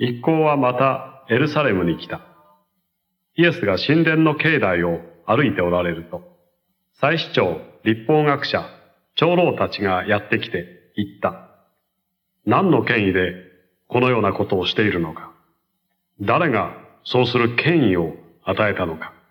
一行はまたエルサレムに来た。イエスが神殿の境内を歩いておられると、祭司長、律法学者、長老たちがやってきて言った。何の権威でこのようなことをしているのか。誰がそうする権威を与えたのか。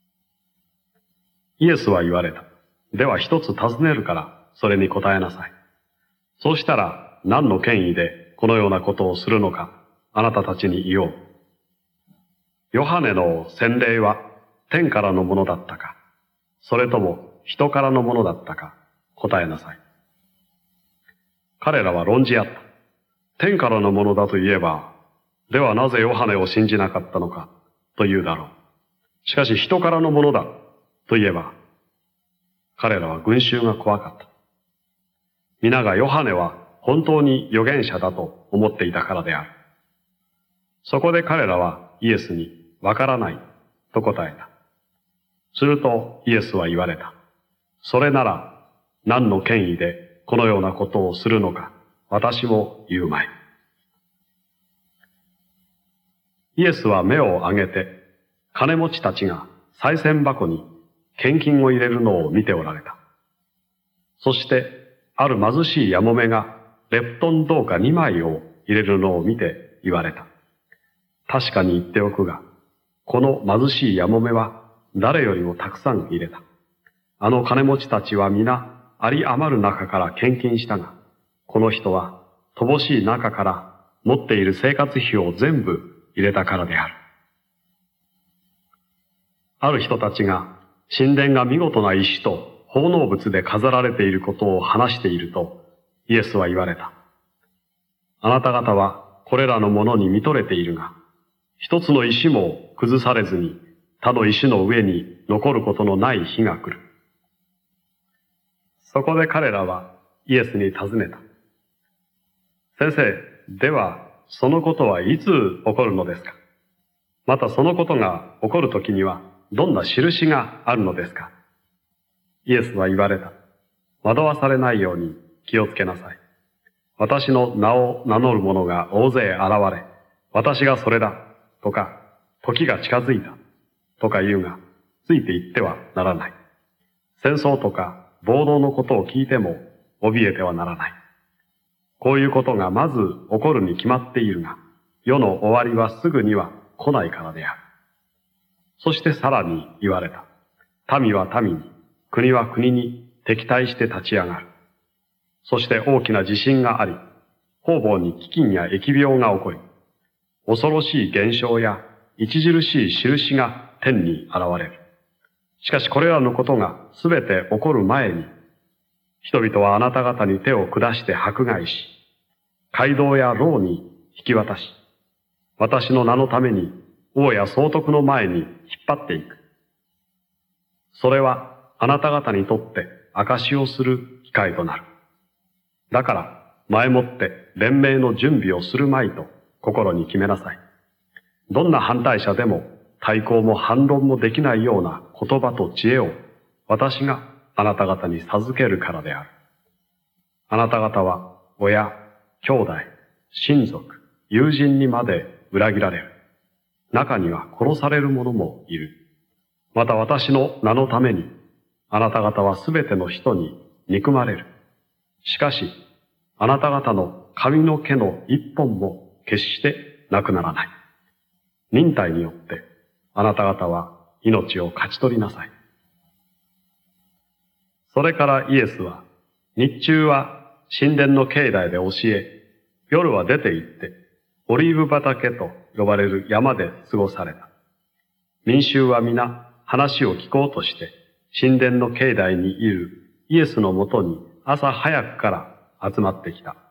イエスは言われた。では一つ尋ねるからそれに答えなさい。そうしたら何の権威でこのようなことをするのかあなたたちに言おう。ヨハネの洗礼は天からのものだったか、それとも人からのものだったか答えなさい。彼らは論じ合った。天からのものだと言えば、ではなぜヨハネを信じなかったのかと言うだろう。しかし人からのものだと言えば、彼らは群衆が怖かった。皆がヨハネは本当に預言者だと思っていたからである。そこで彼らはイエスにわからないと答えた。するとイエスは言われた。それなら何の権威でこのようなことをするのか私も言うまい。イエスは目を上げて金持ちたちが賽銭箱に献金を入れるのを見ておられた。そしてある貧しいやもめがレプトン銅貨2枚を入れるのを見て言われた。確かに言っておくが、この貧しいやもめは誰よりもたくさん入れた。あの金持ちたちは皆有り余る中から献金したが、この人は乏しい中から持っている生活費を全部入れたからである。ある人たちが神殿が見事な石と奉納物で飾られていることを話していると、イエスは言われた。あなた方はこれらのものに見とれているが、一つの石も崩されずに他の石の上に残ることのない日が来る。そこで彼らはイエスに尋ねた。先生、ではそのことはいつ起こるのですか？またそのことが起こるときにはどんな印があるのですか？イエスは言われた。惑わされないように気をつけなさい。私の名を名乗る者が大勢現れ、私がそれだとか、時が近づいたとか言うが、ついていってはならない。戦争とか暴動のことを聞いても怯えてはならない。こういうことがまず起こるに決まっているが、世の終わりはすぐには来ないからである。そしてさらに言われた。民は民に、国は国に敵対して立ち上がる。そして大きな地震があり、方々に飢饉や疫病が起こり、恐ろしい現象や著しい印が天に現れる。しかしこれらのことがすべて起こる前に、人々はあなた方に手を下して迫害し、街道や牢に引き渡し、私の名のために王や総督の前に引っ張っていく。それはあなた方にとって証しをする機会となる。だから前もって弁明の準備をするまいと心に決めなさい。どんな反対者でも対抗も反論もできないような言葉と知恵を私があなた方に授けるからである。あなた方は親、兄弟、親族、友人にまで裏切られる。中には殺される者もいる。また私の名のためにあなた方はすべての人に憎まれる。しかしあなた方の髪の毛の一本も決してなくならない。忍耐によってあなた方は命を勝ち取りなさい。それからイエスは日中は神殿の境内で教え、夜は出て行ってオリーブ畑と呼ばれる山で過ごされた。民衆は皆話を聞こうとして神殿の境内にいるイエスのもとに朝早くから集まってきた。